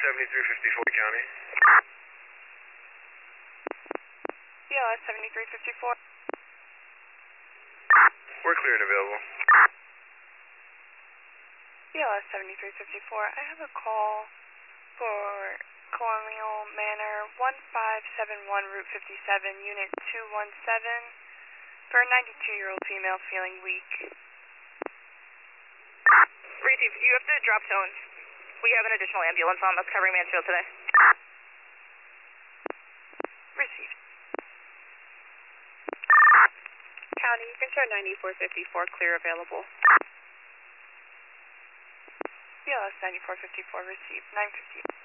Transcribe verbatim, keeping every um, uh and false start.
seventy-three fifty-four County. B L S seventy-three fifty-four. We're clear and available. B L S seventy-three fifty-four. I have a call for Colonial Manor one five seven one Route fifty-seven, Unit two one seven, for a ninety-two-year-old female feeling weak. Receive. You have to drop tones. We have an additional ambulance on that's covering Mansfield today. Received. County, you can show ninety-four fifty-four clear available. B L S ninety-four fifty-four received. nine fifty.